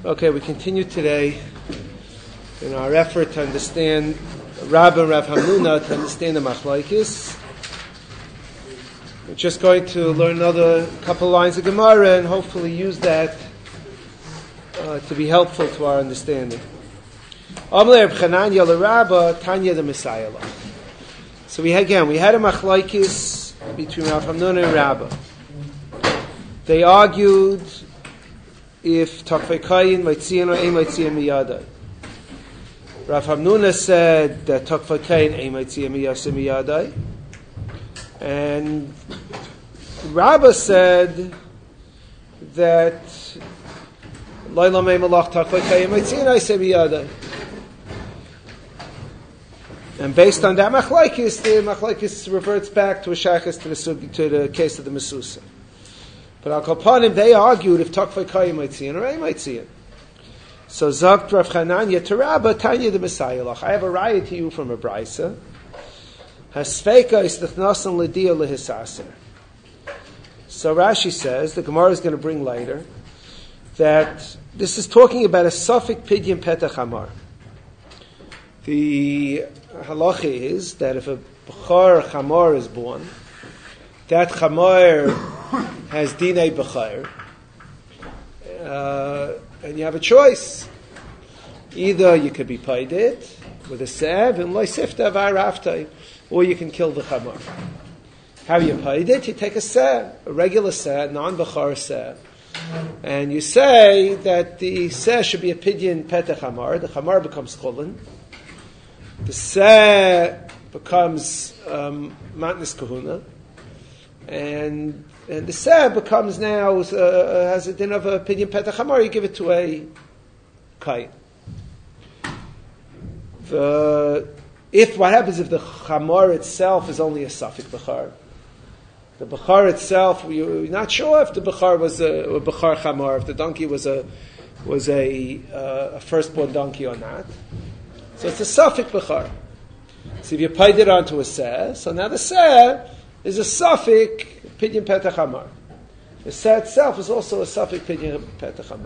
Okay, we continue today in our effort to understand Rabbah and Rav Hamnuna, to understand the Machlokes. We're just going to learn another couple lines of Gemara and hopefully use that to be helpful to our understanding. Amalei Reb Chananya l'Rabbah, Tanya the Messiah. So we had a Machlokes between Rav Hamnuna and Rabbah. They argued if Takvei Kayin Maitzian or Ein Maitzian Miyadai. Rav Hamnuna said that Takvei Kayin Ein Maitzian Miyadai, and Rabbah said that Laila Mei Malach Takvei Kayin Maitzian Eisei Miyadai. And based on that Machlokes, the Machlokes reverts back to a shaykhus to the case of the Mesusa. But Al Kapanim, they argued if Takvei Kayin Maitzian or Ein Maitzian. So Zakt Rav Chananya to Rabbah, Tanya the Messiah. I have a raya to you from a brisa. Hasfeika is tichnasam l'dia lehisaser. So Rashi says, the Gemara is going to bring later, that this is talking about a suffix pidyon petach hamar. The halacha is that if a b'char chamar is born, that chamar has dinei b'char, and you have a choice. Either you could be paid it with a sev and loisifta v'araftai, or you can kill the chamar. How you paid it? You take a sev, a regular sev, non-b'char sev, and you say that the sev should be a pidyon petach chamar. The chamar becomes chulin. The sev becomes matnis kahuna, and the sev becomes now has a din of a pidyon petach hamar. You give it to a kain. If what happens if the chamar itself is only a suffix b'char, the b'char itself, you're not sure if the b'char was a b'char chamar, if the donkey was a firstborn donkey or not. So it's a suffix b'char. So if you paid it onto a seh, so now the seh is a suffix pidyon petach hamar. The seh itself is also a suffix pidyon petach hamar.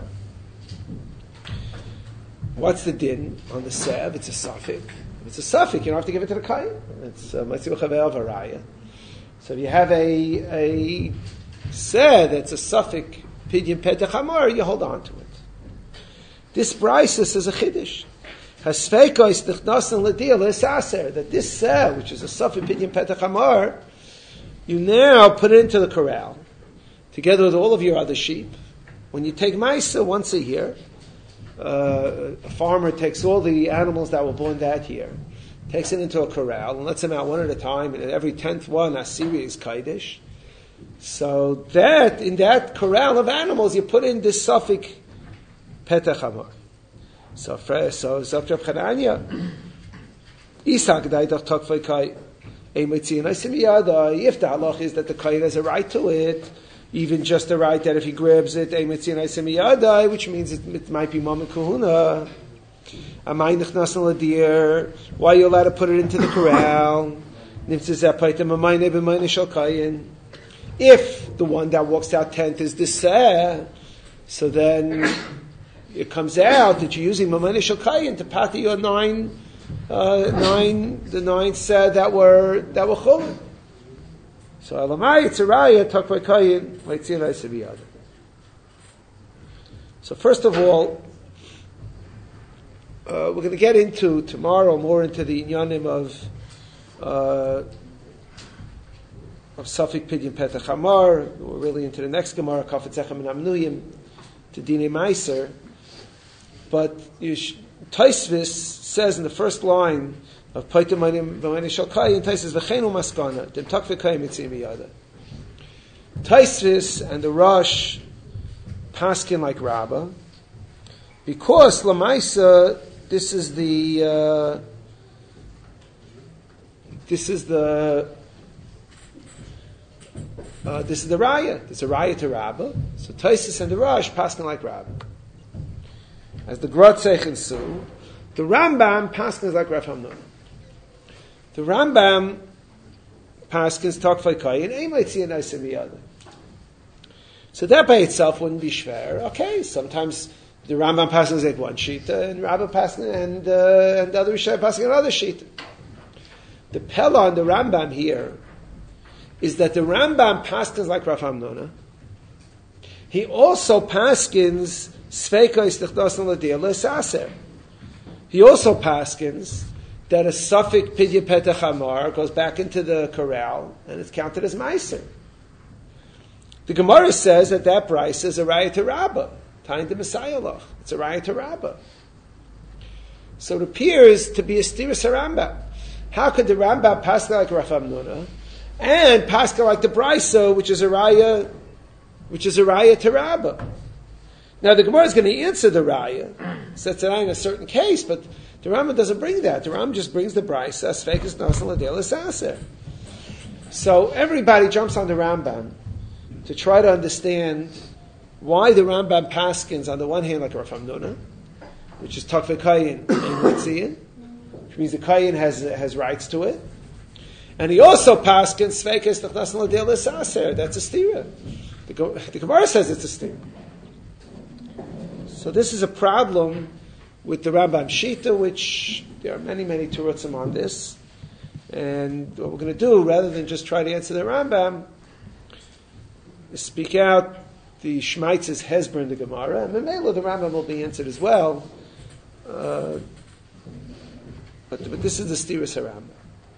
What's the din on the seh? If it's a suffix. If it's a suffix, you don't have to give it to the kain. It's matzil chavel varaya. So if you have a seh that's a suffix pidyon petach hamar, you hold on to it. This brisa is a chiddush. Hasfeika is tichnasam l'dia lehisaser, that this seh, which is a suffix pidyon petach hamar, you now put it into the corral, together with all of your other sheep. When you take Maisa once a year, a farmer takes all the animals that were born that year, takes it into a corral, and lets them out one at a time, and every 10th one, Asiri is Kaidish. So that, in that corral of animals, you put in this suffix Petach Hamar. So Zakt Rav Chananya, Isak Daidach Takvei Kai, if the halach is that the kain has a right to it, even just a right that if he grabs it, which means it might be mama kahuna. Why are you allowed to put it into the corral? If the one that walks out 10th is the seh, so then it comes out that you're using mamayne shel kayin to pati your the 9 said that were chulin. So alamai it's a raya takvei kayin maitzian eisei miyadai. So first of all, we're going to get into tomorrow more into the inyanim of suffix pidyon petach hamar. We're really into the next gemara kafetz echem and amnuyim to dinei meiser, but Taisvis says in the first line of Paitim Mamayne Shel Kayin, Taisvis v'cheinu maskana dem takvei kayin mitzim miyada. Taisvis and the Rosh paskin like Rabbah, because Lamaisa this is the raya. It's a raya to Rabbah. So Taisvis and the Rosh paskin like Rabbah. As the Grotzech and Su, the Rambam paskins like Rav Hamnuna. The Rambam paskins takvei kayin ein maitzian eisei miyadai. So that by itself wouldn't be shver. Okay, sometimes The Rambam passes at one shita, and Rabba passes and the other Rishonim passing another shita. The Pella on the Rambam here is that the Rambam paskins like Rav Hamnona. He also paskins Sveika Istichdasan L'Diyah L'Saser. He also paskins that a suffix Pidya Petach Hamar goes back into the corral and it's counted as Meiser. The Gemara says that price is a Raya to Rabbah, tying to Messiah Loch. It's a Raya to Rabbah. So it appears to be a Stiris Rambam. How could the Rambam pass like Rav Hamnuna and pass like the Brisa, which is a Raya to Rabbah? Now the Gemara is going to answer the Raya, so it's in a certain case, but the Rambam doesn't bring that. The Rambam just brings the Brisa, Sveikas Nasan L'Diyah L'Saser. So everybody jumps on the Rambam to try to understand why the Rambam paskins on the one hand like Rav Hamnuna, which is Takvei Kayin and Mitziyin, which means the Kayin has rights to it, and he also paskins Sveikas Nasan L'Diyah L'Saser. That's a stira. The Gemara says it's a stira. So this is a problem with the Rambam Shita, which there are many, many Turutzim on this. And what we're going to do, rather than just try to answer the Rambam, is speak out the Shmaitz's Hezber in the Gemara, and the Rambam will be answered as well. But this is the Stiris HaRambam.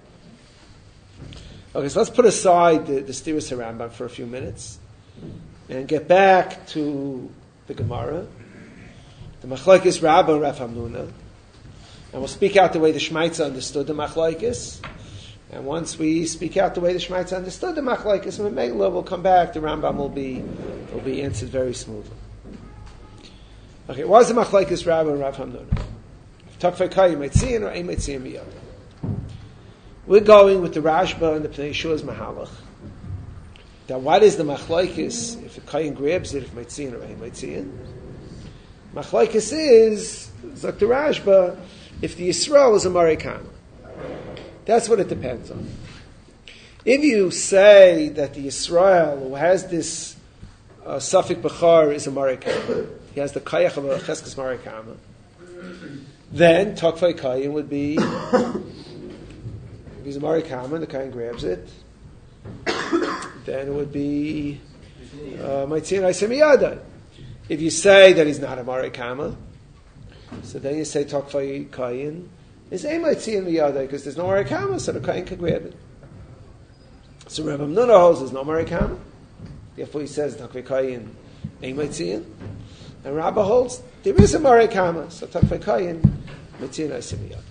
Okay, so let's put aside the Stiris HaRambam for a few minutes and get back to the Gemara, the Machlokes Rabbah and Rav Hamnuna, and we'll speak out the way the Shmaitza understood the Machlokes. And once we speak out the way the Shmaitza understood the Machlokes, and we'll come back. The Rambam will be answered very smoothly. Okay, what is the Machlokes Rabbah and Rav Hamnuna? Takvei Kayin Meitziyin or Ein Meitziyin Miyad? We're going with the Rashba and the Pnei Yeshua's Mahalach. Now, what is the Machlokes if the Kayin grabs it, if Meitziyin or Ein Meitziyin? Machlokes is like the Rashba, if the Yisrael is a Marikana. That's what it depends on. If you say that the Yisrael who has this Safik Bechar is a Marikama, he has the Kayach of a Cheskes Marikama, then Takvei Kayin would be, if he's a Marikama and the Kayin grabs it, then it would be Maitziyin Aisem Yada. If you say that he's not a Marikama, so then you say Takvei Kayin is Ein Maitziyin Miyada, because there's no Marikama, so the Kayin can grab it. So Rav Hamnuna holds there's no Marikama, therefore he says Takvei Kayin Ein Maitziyin, and Rabbah holds there is a Marikama, so Takvei Kayin Maitziyin Aisem Miyada.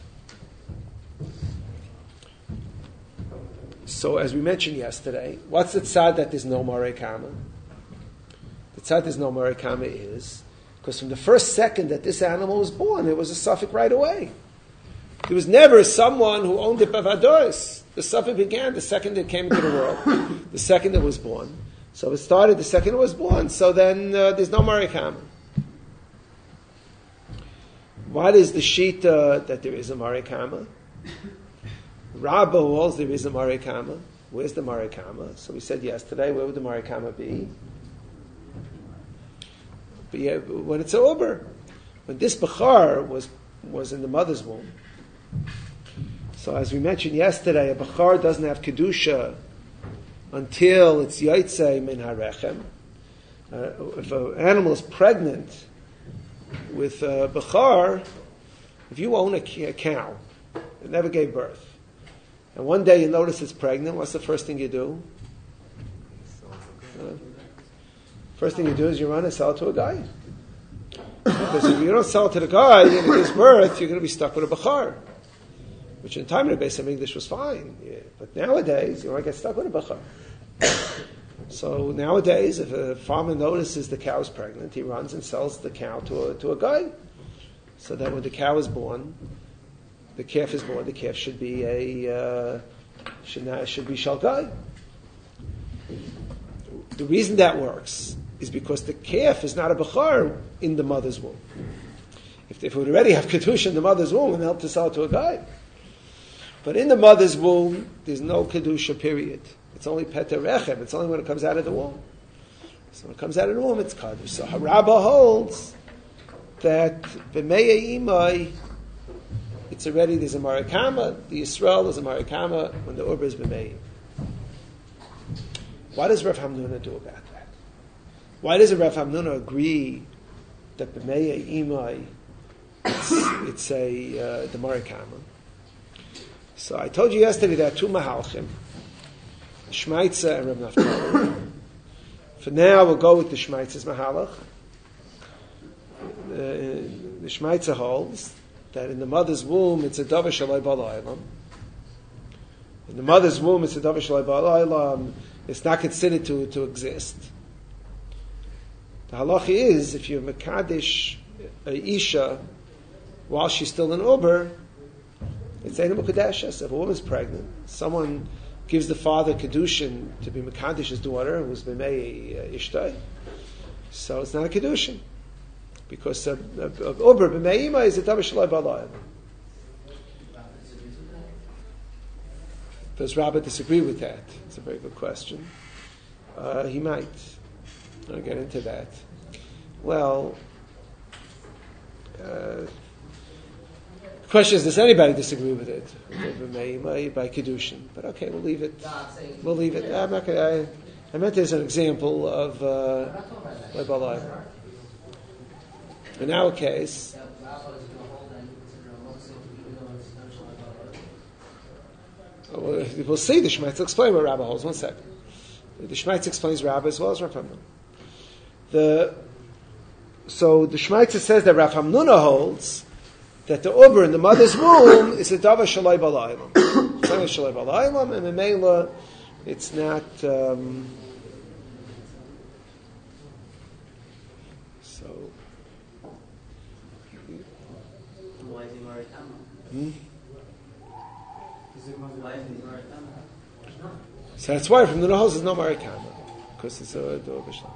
So as we mentioned yesterday, what's the tzad that there's no Marikama? The tzad there's no Marikama is because from the first second that this animal was born, it was a suffix right away. There was never someone who owned it bavados. The suffix began the second it came into the world, the second it was born. So it started the second it was born. So then there's no Marikama. What is the shita that there is a Marikama? Rabbah holds there is a Marikama. Where's the Marikama? So we said yesterday, where would the Marikama be? But yeah, when it's over, when this Bechar was in the mother's womb. So as we mentioned yesterday, a Bechar doesn't have Kedusha until it's Yaitse Min HaRechem. If an animal is pregnant with a Bechar, if you own a cow, it never gave birth, and one day you notice it's pregnant, what's the first thing you do? First thing you do is you run and sell it to a guy. Because if you don't sell it to the guy and it gives birth, you're going to be stuck with a Bechar. Which in time of the Beis HaMikdash was fine. Yeah. But nowadays, you don't get stuck with a Bechar. So nowadays, if a farmer notices the cow's pregnant, he runs and sells the cow to a guy. So that when the cow is born, the calf is born, the calf should be should be Shalgai. The reason that works is because the calf is not a Bechar in the mother's womb. If it would already have Kedusha in the mother's womb, it would help to sell it to a guy. But in the mother's womb, there's no Kedusha, period. It's only Peter Rechem. It's only when it comes out of the womb. So when it comes out of the womb, it's Kaddish. So Rabbah holds that b'meya imai, it's already, there's a marakama, the Yisrael is a marakama when the Uber is b'meya. What does Rav Hamnuna do about that? Why does Rav Hamnuna agree that b'meya imai, it's the marakama? So I told you yesterday there are two mahalchim, Shmaitza and Rav Naftali. For now, we'll go with the Shmaitza's mahalach. The Shmaitza holds that in the mother's womb it's a davar shalai bala olam. In the mother's womb it's a davar shalai bala olam. It's not considered to exist. The halacha is if you're mekadesh a isha while she's still in uber, it's ein mekadeshes. If a woman's pregnant, someone gives the father kedushin to be mekadesh's daughter who's b'mei ishtai, so it's not a kedushin. Because of Uber, b'me'ima is a davar shalai bala olam. Does Rabbah disagree with that? It's a very good question. He might. I'll get into that. Well, the question is, does anybody disagree with it? B'me'ima by kedushin. But okay, we'll leave it. We'll leave it. I'm not going. I meant as an example of bala olam. In our case, we'll see the Shmaitz explain what Rabbah holds. 1 second. The Shmaitz explains Rabbah as well as Rav Hamnuna. So the Shmaitz says that Rav Hamnuna holds that the uber in the mother's womb is a davar shalai bala olam. It's not a shalai bala olam, and the meila, it's not. So that's why from the Nahos is no Marikama, because it's a Dor Bishlam.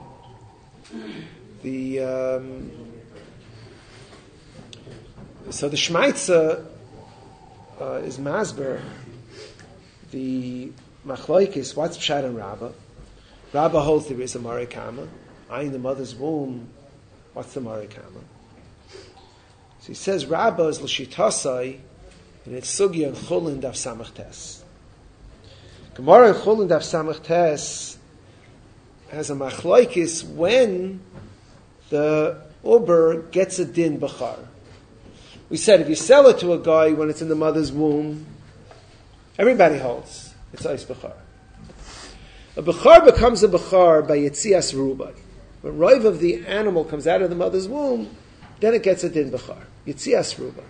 So the Shmaitza is Masber, the Machlaikis, what's Pshat and Rabbah? Rabbah holds there is a Marikama. In the mother's womb, what's the Marikama? So he says Rabbah is L'shitasai, and it's Sugya and Chulin Daf Samach Tes. Gemara and Chulin Daf Samach Tes has a machlaikis when the uber gets a din bachar. We said if you sell it to a guy when it's in the mother's womb, everybody holds it's ice bachar. A bachar becomes a bachar by Yetzias Rubai. When rive of the animal comes out of the mother's womb, then it gets a din bachar. Yetzias Rubai.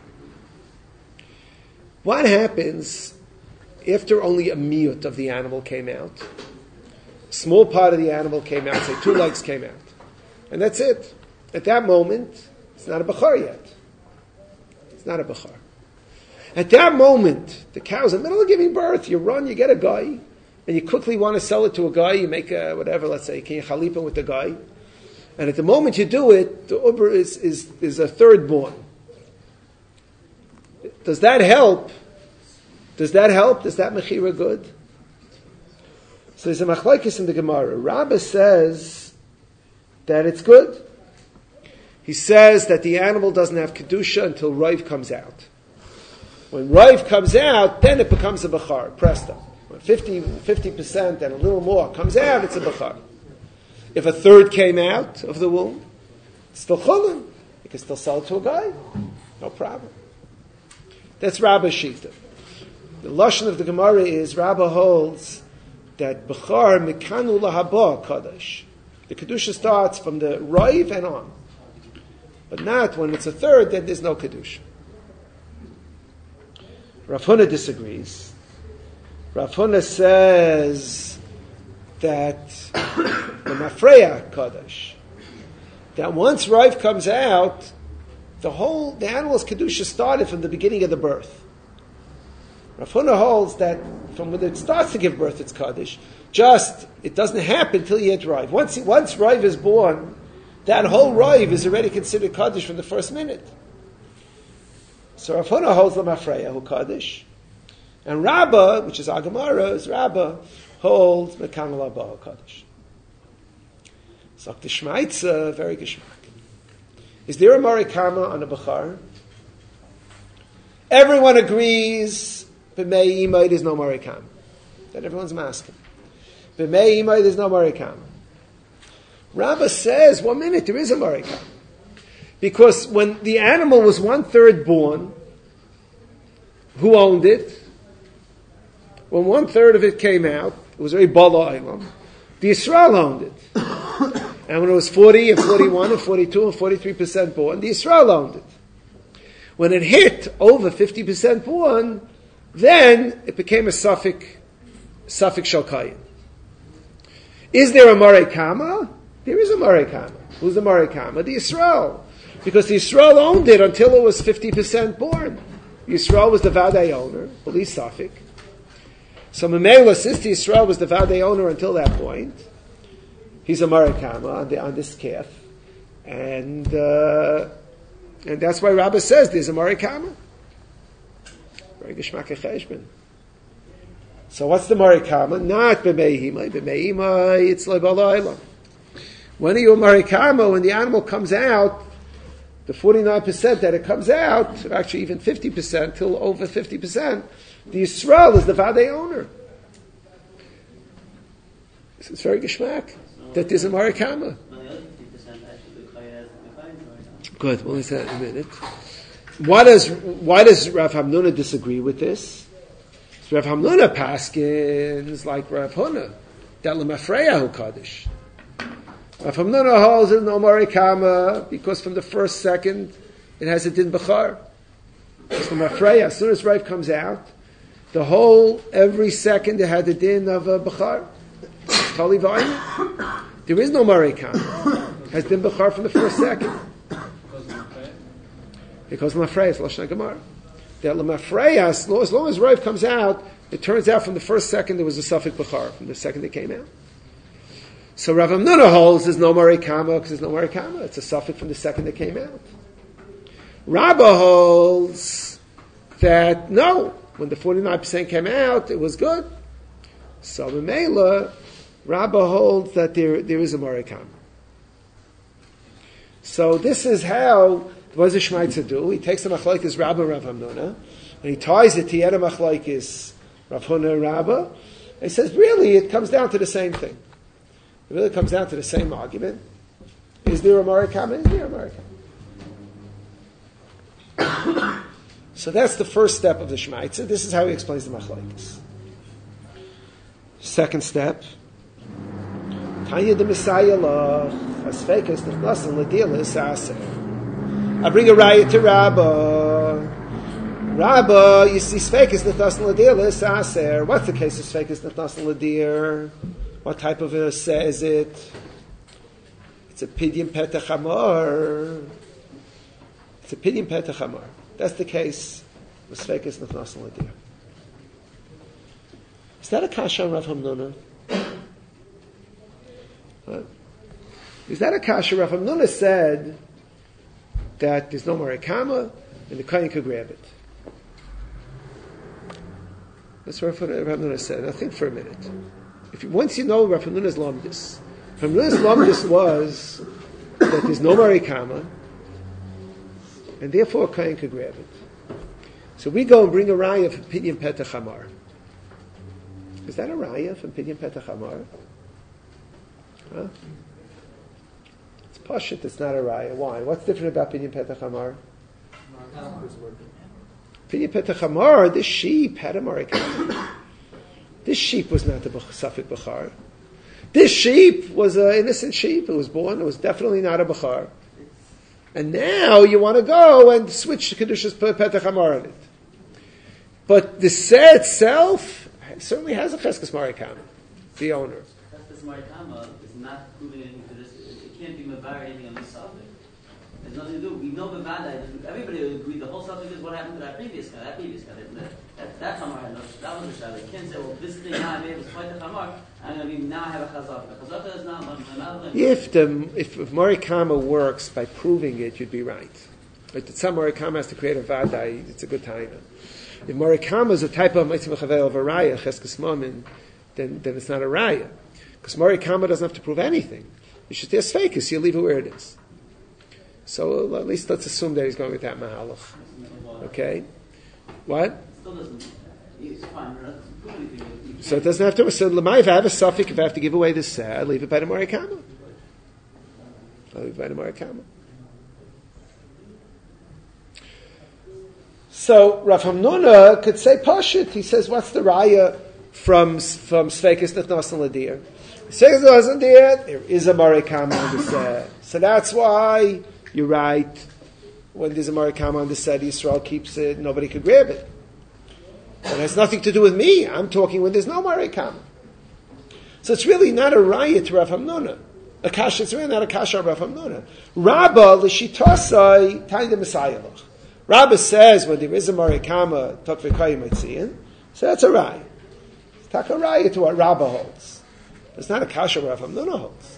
What happens after only a miyut of the animal came out? A small part of the animal came out, say 2 legs came out. And that's it. At that moment, it's not a bachar yet. It's not a bachar. At that moment, the cow's in the middle of giving birth. You run, you get a guy, and you quickly want to sell it to a guy. You make a, whatever, let's say, can you chalipa with the guy? And at the moment you do it, the uber is a third born. Does that help? Does that mechira good? So there's a machlaikis in the Gemara. Rabbah says that it's good. He says that the animal doesn't have kedusha until Rive comes out. When Rive comes out, then it becomes a bachar, presto. When 50% and a little more comes out, it's a bachar. If a third came out of the womb, it's still chulin. You can still sell it to a guy. No problem. That's Rabbah's shita. The lashon of the Gemara is Rabbah holds that bachar mikanu lahaba kadosh. The kedusha starts from the rive and on, but not when it's a third. Then there's no kedusha. Rav Huna disagrees. Rav Huna says that the mafreya kadosh, that once rive comes out, the animal's kedusha started from the beginning of the birth. Rav Huna holds that from when it starts to give birth, it's kaddish. Just it doesn't happen until you hit rive. Once rive is born, that whole rive is already considered kaddish from the first minute. So Rav Huna holds the mafreya who kaddish, and Rabbah, which is Agamara's Rabbah, holds mekanal haba kaddish. So the Shmaitza very geschmack. Is there a marikama on a bachar? Everyone agrees, b'mei imay, there's no marikama. That everyone's masking. B'mei imay, there's no marikama. Rabbah says, 1 minute, there is a marikama. Because when the animal was 1/3 born, who owned it? When 1/3 of it came out, it was very bala ilam. The Yisrael owned it. And when it was 40 and 41 and 42 and 43% born, the Yisrael owned it. When it hit over 50% born, then it became a suffix shalkayin. Is there a marikama? There is a marikama. Who's the marikama? The Yisrael. Because the Yisrael owned it until it was 50% born. The Yisrael was the Vadei owner, believe Safik. So Mamela, since the Yisrael was the Vadei owner until that point, he's a marikama on this calf. And that's why Rabbah says there's a marikama. Very geshmak cheshbon. So what's the marikama? Not b'meihimai. B'meihimai, it's le'balayla. When are you a marikama? When the animal comes out, the 49% that it comes out, actually even 50%, till over 50%, the Yisrael is the Vadei owner. This is very geshmak. That there's a marikama. Good, we'll listen to that in a minute. Why does Rav Hamnuna disagree with this? So Rav Hamnuna paskins like Rav Huna, that lemafreyahu kaddish. Rav Hamnuna holds it no marikama because from the first second it has a din b'char. It's from Afreya. As soon as Rav comes out, every second it had the din of a b'char. Kali v'ayim. There is no marikama. Has din b'char from the first second. Because Mafreya is Lashon Gemara. That Lemafreya, as long as Rav comes out, it turns out from the first second there was a suffix b'char, from the second it came out. So Rav Hamnuna holds there's no marikama because there's no marikama. It's a suffix from the second it came out. Rabbah holds that no, when the 49% came out, it was good. So Mamela, Rabbah holds that there is a marikama. So this is how what does the Shmaitza do? He takes the machlokes Rabbah Rav Hamnuna, and he ties it to the other machlokes Rav Huna Rabbah. And he says, really, it comes down to the same thing. It really comes down to the same argument. Is there a marikama? Is there a marikama? So that's the first step of the Shmaitza. This is how he explains the machlokes. Second step. Tanya the Messiah law asfekas nechnasan ledilas aser. I bring a raya to Rabbah. Rabbah, you see, Sfeikis Nethnasan L'dir Aser. What's the case of Sfeikis Nethnasan L'dir? What type of a seh is it? It's a Pidyon Petach Hamar. It's a Pidyon Petach Hamar. That's the case with Sfeikis Nethnasan L'dir. Is that a kasha on Rav Hamnuna? Is that a kasha? Rav Hamnuna said that there's no marikama, and the kohen could grab it. That's what Rav Hamnuna said. Now think for a minute. Once you know Rav Hamnuna's lamdis, Rav Hamnuna's lamdis was that there's no marikama, and therefore a kohen could grab it. So we go and bring a raya from Pidyon Petach Hamar. Is that a raya from Pidyon Petach Hamar? Huh? Pashut, it's not a raya. Why? What's different about Pidyon Petach Hamar? Pidyon Petach Hamar, this sheep had a marikama. This sheep was not the Safik B'char. This sheep was an innocent sheep. It was born. It was definitely not a B'char. And now you want to go and switch to Kedushas Petach Hamar on it. But the seh itself certainly has a Cheskes marikama, the owner. Cheskes marikama is not proving anything to this. It can't be mevar anything on this subject. There's nothing to do. We know Bavada. Everybody would agree. The whole subject is what happened to that previous guy. That Hamar had no. That was the shah. They can't say, well, this thing now I made was quite the Hamar. I'm going to be now I have a chazaka. The chazaka is not. If marikama works by proving it, you'd be right. But some marikama has to create a vadai. It's a good time. If marikama is a type of mitzvah chavel of a raya cheskes mamin, then it's not a raya, because marikama doesn't have to prove anything. You should say sfeikis. You leave it where it is. So at least let's assume that he's going with that mahalach. Okay? What? Still doesn't. It's fine. So it doesn't have to. So Lamai, if I have a suffix, if I have to give away the seh, I leave it by the Morikama. So Rav Hamnuna could say Pashut. He says, what's the raya from Sveikis Nechnas Ladir? Sveikis Nechnas Ladir, there is a Morikama on the seh. So that's why you're right. When there's a Morikama on the seh, Yisrael keeps it, nobody could grab it. It has nothing to do with me. I'm talking when there's no Morikama. So it's really not a raya to Rav Hamnuna. It's really not a kasha of Rav Hamnuna. Rabba l'shitasai tainda Messiah. Rabba says when there is a Morikama, Tokvekayim Mitzian, so that's a raya. It's tak a raya to what Rabba holds. It's not a kasha Rav Hamnuna holds.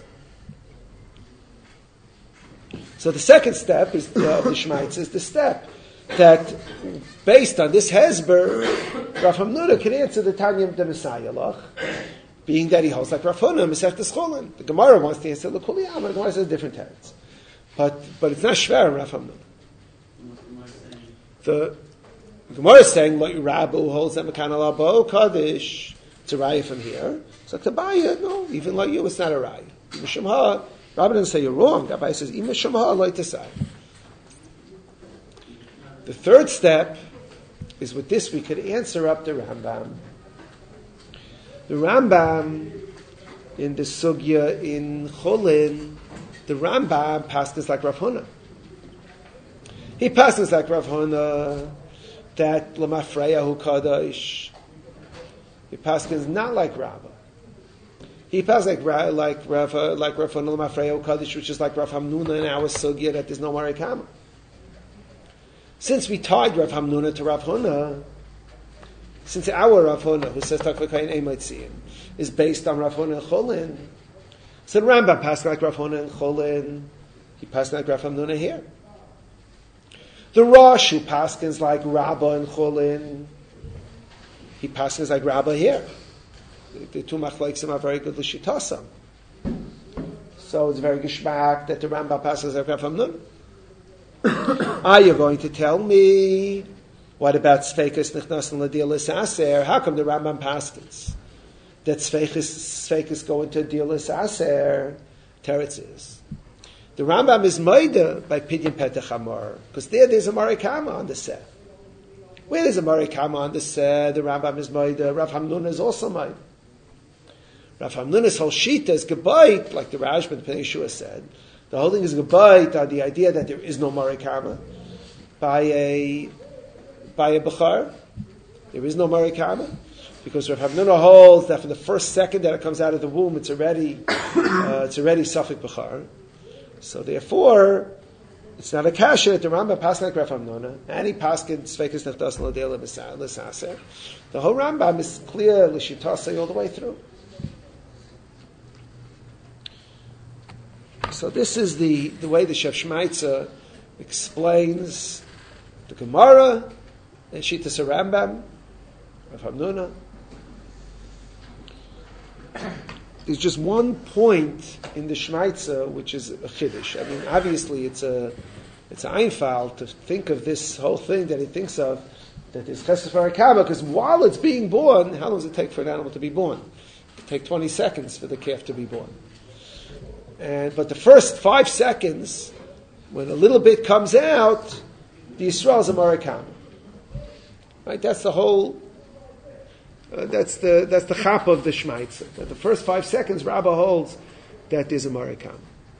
So the second step is of the Shmaitz is the step that based on this Hezber, Rav Hamnuna can answer the Tanya of the Messiah Lach, being that he holds like Rav Huna, Masechtas Cholin. The Gemara wants to answer the Kuliyam, and the Gemara says different terms. But it's not Shver Rav Hamnuna. The Gemara is saying, Lo Rabu holds that Mekan Alabo Kaddish. It's a raya from here. So Tabaya, no, even like you, it's not a raya. Shemha, Rabbi doesn't say you're wrong. Rabbi says, Ima Shemha Lo Tasai. The third step is with this we could answer up the Rambam. The Rambam in the Sugya in Cholin, the Rambam passes like Rav Huna. He passes like Rav Huna that Lamafreya Hu Kadosh. He passes not like Rabbah. He passes like Rav Huna Lamafreya Hu Kadosh, which is like Rav Hamnuna in our Sugya that there's no Marikama. Since we tied Rav Hamnuna to Rav Huna, since our Rav Huna, who says Takvakayin Eimaitziin, is based on Rav Huna and Cholin, so the Rambam passed like Rav Huna and Cholin, he passed like Rav Hamnuna here. The Rosh, who paskins like Rabbah and Cholin, he paskins like Rabbah here. The two machloksim are very good l'shitasam. So it's very geshmak that the Rambam passes like Rav Hamnuna. Are you going to tell me what about Sfeikus Nechnas L'Dilis Aser? How come the Rambam paskins that Sfeikus go into Dilis Aser? Teretz is the Rambam is Maida by Pidyon Petach Hamor because there's a Marikama on the Seh. Where there's a Marikama on the Seh, the Rambam is Maida. Rav Hamnuna is also Maida. Rav Hamnuna's whole shita is Gebayit, like the Rashba Pnei Yeshua said. The whole thing is Gebayit on the idea that there is no Marikama by a Bechar. There is no Marikama because Rav Hamnuna holds that from the first second that it comes out of the womb, it's already Safek Bechar. So therefore, it's not a kasha that the Rambam passes like Rav Hamnuna, and he passes Sveikus Neftas L'Dela L'Saser. The whole Rambam is clear L'Shitasei all the way through. So this is the way the Shef Shmaitza explains the Gemara and Shitas Rambam, Rav Hamnuna. There's just one point in the Shmaitza which is a chiddush. I mean, obviously it's a Einfal to think of this whole thing that he thinks of that is Chesed Farakaba, because while it's being born, how long does it take for an animal to be born? It takes 20 seconds for the calf to be born. But the first 5 seconds, when a little bit comes out, the Yisrael is a Marikam. Right? That's the whole. That's the chap of the Shmaitza. That the first 5 seconds, Rabbah holds that there's a Marikam.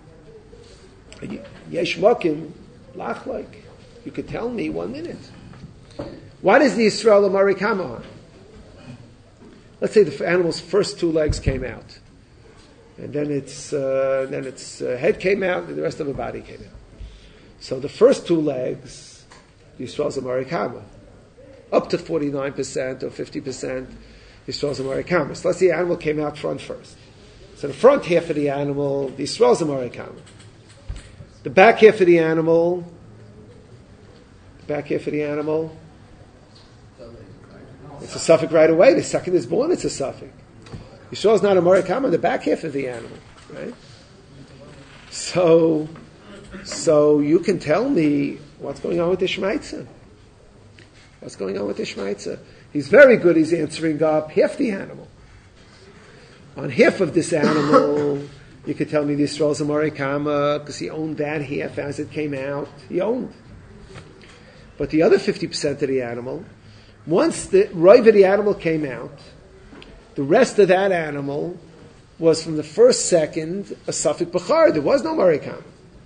Yesh Mokim lach like. You could tell me 1 minute. What is the Yisrael a Marikam on? Let's say the animal's first 2 legs came out. And then its head came out, and the rest of the body came out. So the first 2 legs, Yisrael's a Marikama. Up to 49% or 50%, Yisrael's a Marikama. So let's say the animal came out front first. So the front half of the animal, the Yisrael's a Marikama. The back half of the animal, it's a suffix right away. The second is born, it's a suffix. Yisrael is not a Marikam on the back half of the animal, right? So So you can tell me what's going on with the Shmaitza. What's going on with the Shmaitza? He's very good. He's answering up half the animal. On half of this animal, you could tell me the Yisrael's a Morikama because he owned that half as it came out. He owned. But the other 50% of the animal, once the rive of the animal came out, the rest of that animal was from the first second a Safik Bachar. There was no Morikama.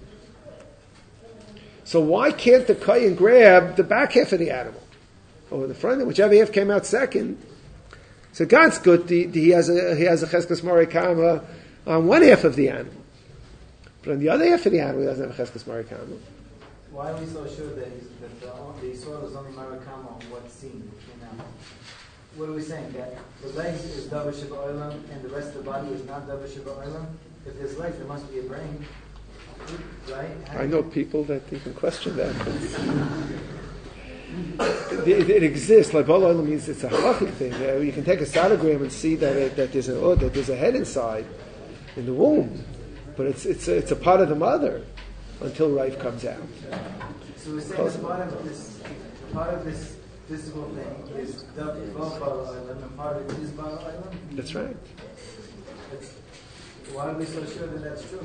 So why can't the Kayin grab the back half of the animal? Or the front, whichever half came out second. So God's good, he has a Cheskas Morikama on one half of the animal. But on the other half of the animal, he doesn't have a Cheskas Morikama. Why are we so sure that the soil is only Morikama on what's seen? What are we saying? That the legs is Davar Sheba Olam and the rest of the body is not Davar Sheba Olam? If there's legs, there must be a brain. Right? I know people that even question that. It exists. Like Bala Olam means it's a halachic thing. You can take a sonogram and see that there's a head inside in the womb, but it's a part of the mother until Raif comes out. So we're saying that part of this physical thing is Bala Olam and part of it is Bala Olam? That's right. Why are we so sure that that's true?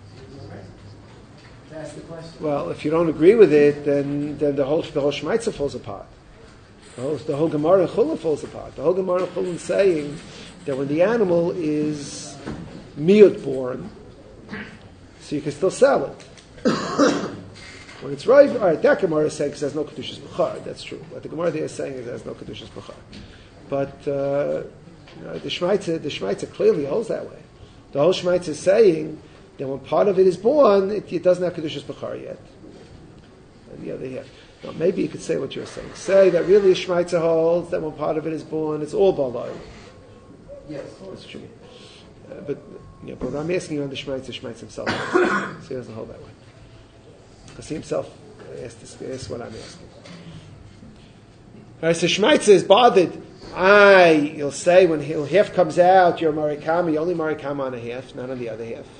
That's the question. Well, if you don't agree with it, then the whole Shmaitza falls apart. The whole Gemara in Chulun falls apart. The whole Gemara in Chulun is saying that when the animal is miut born, so you can still sell it. When it's right, all right, that Gemara is saying because there's no Kedushas B'char. That's true. What the Gemara there is saying is there's no Kedushas B'char. But the Shmaitza clearly holds that way. The whole Shmaitza is saying that when part of it is born, it doesn't have Kedushas B'char yet. And the other half. Now, maybe you could say what you're saying. Say that really a Shmaitza holds that when part of it is born, it's all Balai. Yes. That's true. But I'm asking you on the Shmaitza himself. So he doesn't hold that way. Because he himself asked what I'm asking. All right, so Shmaitza is bothered. You'll say when half comes out, you're Marikama, you only Marikama on a half, not on the other half.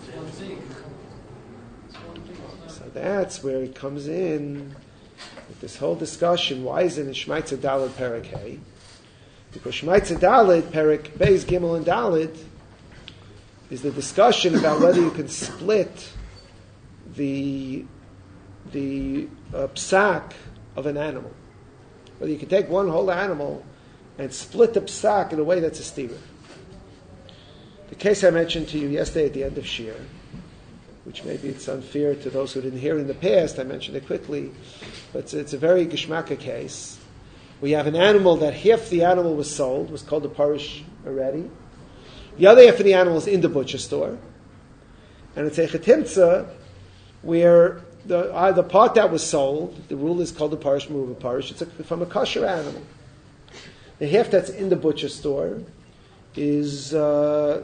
So that's where it comes in with this whole discussion. Why is it in Shmaitza Daled Perek Hey? Because Shmaitza Daled Perek Beis Gimel and Daled is the discussion about whether you can split the psak of an animal. Whether you can take one whole animal and split the psak in a way that's a stira. The case I mentioned to you yesterday at the end of Shir, which maybe it's unfair to those who didn't hear in the past, I mentioned it quickly, but it's a very geshmaka case. We have an animal that half the animal was sold, was called a parish already. The other half of the animal is in the butcher store. And it's a chetimtza where the part that was sold, the rule is called a parish, move a parish, it's from a kosher animal. The half that's in the butcher store is the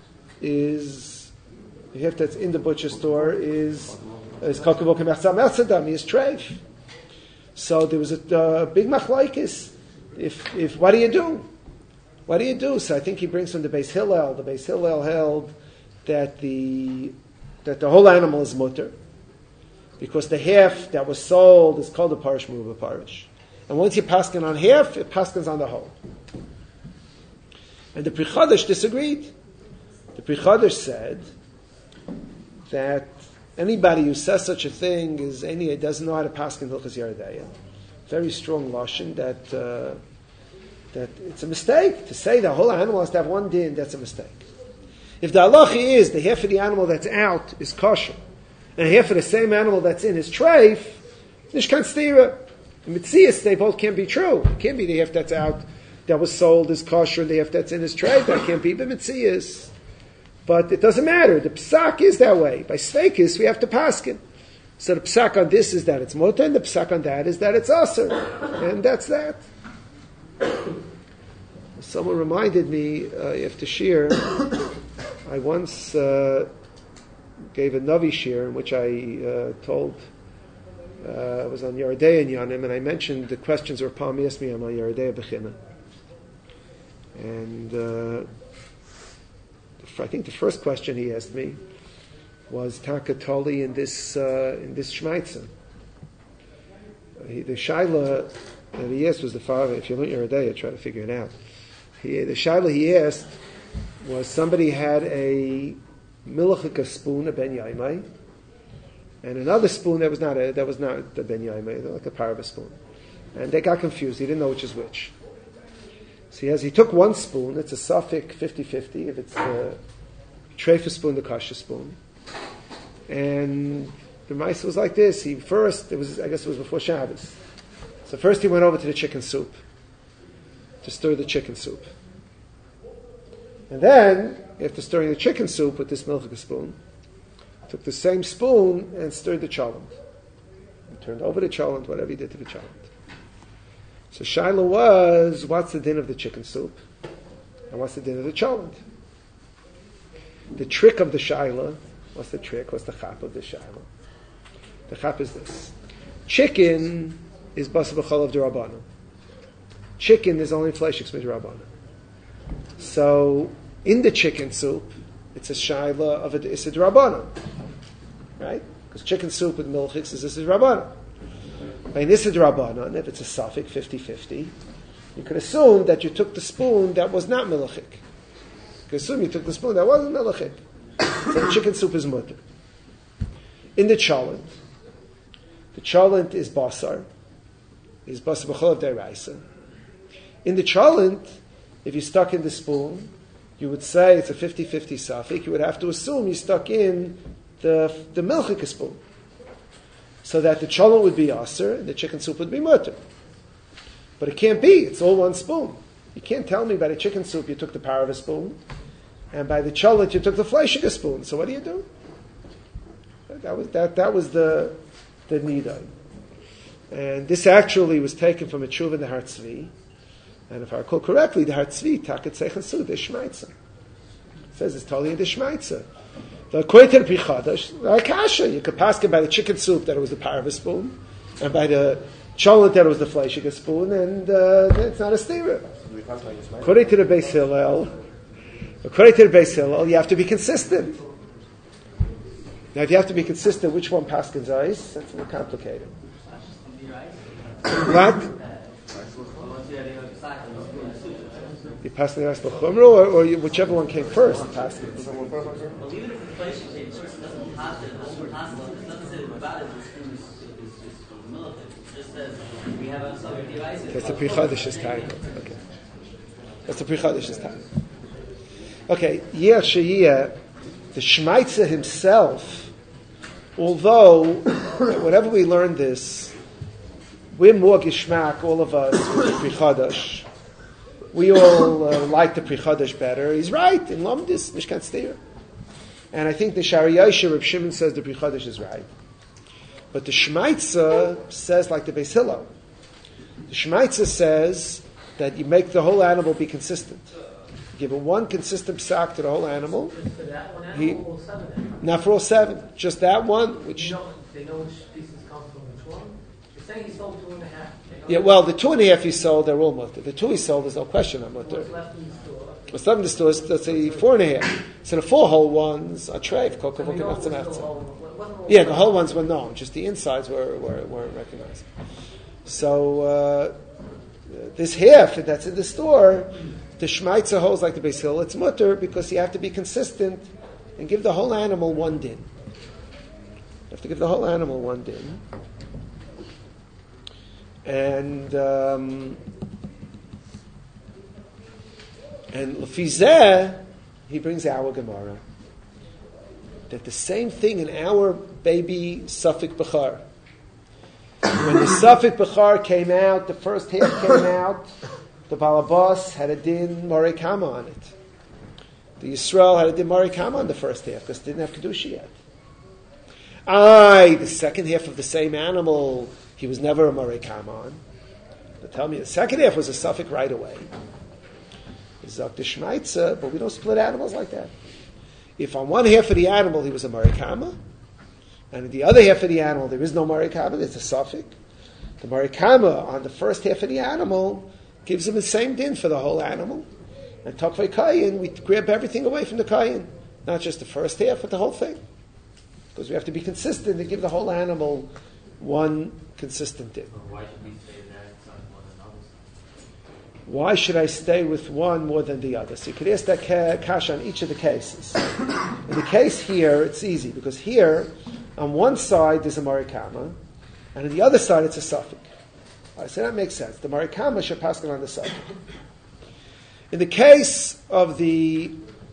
half that's in the butcher store is kakavok me'achzam elsadam, is treif. So there was a big machlaikis. If what do you do? What do you do? So I think he brings from the Beis Hillel. The Beis Hillel held that the whole animal is mutter, because the half that was sold is called a parish move a parish. And once you paskin on half, it paskins on the whole. And the Pri Chadash disagreed. The Pri Chadash said that anybody who says such a thing doesn't know how to paskin Hilchas Yeridaya. Very strong lashon that it's a mistake to say the whole animal has to have one din. That's a mistake. If the halacha is the half of the animal that's out is kosher, and half of the same animal that's in is treif, nishkan stira. In Mitzias, they both can't be true. It can't be the half that's out that was sold is kosher, and the half that's in is treif. That can't be the Mitzias. But it doesn't matter. The psak is that way. By sveikis, we have to paskin. So the psak on this is that it's mutter, and the psak on that is that it's aser. And that's that. Someone reminded me after Shir, I once gave a Navi Shir in which I told, I was on Yeridei and Yanim, and I mentioned the questions where Palm asked me on my Yeridei Bechina. And I think the first question he asked me was Takatoli in this Shmaitza. The Shaila that he asked was the father. If you learn your day, try to figure it out. The Shaila he asked was somebody had a milchika spoon, a ben yaimai, and another spoon that was not the ben yaimai, like a parava spoon, and they got confused. He didn't know which is which. So he took one spoon. It's a suffix 50-50. If it's the trefa spoon, the kasha spoon, and the mice was like this. I guess it was before Shabbos. So first he went over to the chicken soup to stir the chicken soup. And then, after stirring the chicken soup with this milchika spoon, took the same spoon and stirred the cholent. And turned over the cholent, whatever he did to the cholent. So Shaila was, what's the din of the chicken soup? And what's the din of the cholent? The trick of the Shaila, what's the trick? What's the chap of the Shaila? The chap is this. Chicken is basa b'chol of d'Rabbanan. Chicken is only fleishik d'Rabbanan. So, in the chicken soup, it's a shaila of a issa d'Rabbanan. Right? Because chicken soup with milchiks is issa d'Rabbanan. By an issa d'Rabbanan, if it's a suffix 50-50, you could assume that you took the spoon that was not milchik. You could assume you took the spoon that wasn't milchik. So the chicken soup is mutter. In the cholent is basar. Is basar b'chol of d'oraisa. In the cholent, if you stuck in the spoon, you would say it's a 50-50 suffix. You would have to assume you stuck in the milchika spoon. So that the cholent would be aser and the chicken soup would be mutter. But it can't be. It's all one spoon. You can't tell me by the chicken soup you took the parava spoon, and by the cholent you took the fleishika spoon. So what do? That was the nidai. And this actually was taken from a tshuva in the Har Tzvi. And if I recall correctly, the Har Tzvi, Taket Seichasu, the Shmaitza. It says it's totally in the Shmaitza. The according to the Pri Chadash, like Kasha, you could pass it by the chicken soup that it was the parava spoon, and by the cholent that it was the fleishika spoon, and it's not a stira. According to the Beis Hillel, you have to be consistent. Now, if you have to be consistent, which one paskins ice? That's more complicated. What? You pass the ice l'chumra, or whichever one came first. Paskins. Well, even if the place came first, it doesn't pass it. It doesn't say about it. It's military. It just says we have a device. That's the Pri Chodesh's time. Okay. That's the Pri Chodesh's time. Okay. Yeah, Sheyeh, the Shmaitza himself, although whenever we learn this, we're more gishmak, all of us, with the Pri Chodesh. We all like the Pri Chodesh better. He's right in Lamdis, Mishkan Steir. And I think the Shari Yoshe, Reb Shimon says the Pri Chodesh is right. But the Shmaitza says like the Beis Hillel. The Shmaitza says that you make the whole animal be consistent. You give it one consistent psak to the whole animal. Just for that one animal or 7? Not for all 7. Just that one, which... They know which pieces come from which one? You're saying he sold 2.5. Yeah, well, the 2.5 he sold, they're all mutter. The 2 he sold, there's no question on mutter. What's left in the store? What's left in the store is, let's say, 4.5. So the 4 whole ones are treif. Yeah, the whole ones were known. Just the insides weren't recognized. So this half that's in the store, the Shmaitza holds like the Beis Hillel. It's mutter because you have to be consistent and give the whole animal one din. You have to give the whole animal one din. And Lefizeh, he brings our Gemara that the same thing in our baby Safik Bechar. When the Safik Bechar came out, the first half came out, the Balabas had a din Morei Kama on it. The Yisrael had a din Morei Kama on the first half because it didn't have Kedusha yet. The second half of the same animal, he was never a Morei Kama on. But tell me, the second half was a suffix right away. Zok the Shmaitza, but we don't split animals like that. If on one half of the animal he was a Morei Kama, and in the other half of the animal there is no Morei Kama, there's a suffix. The Morei Kama on the first half of the animal gives him the same din for the whole animal. And Tokvei Kayin, we grab everything away from the Kayin. Not just the first half, but the whole thing. because we have to be consistent and give the whole animal one consistent din. Why should we say that side more than other side? Why should I stay with one more than the other? So you could ask that kasha on each of the cases. In the case here, it's easy, because here, on one side there's a marikama, and on the other side it's a suffix. I say that makes sense. The marikama should pass on the suffix. In the case of the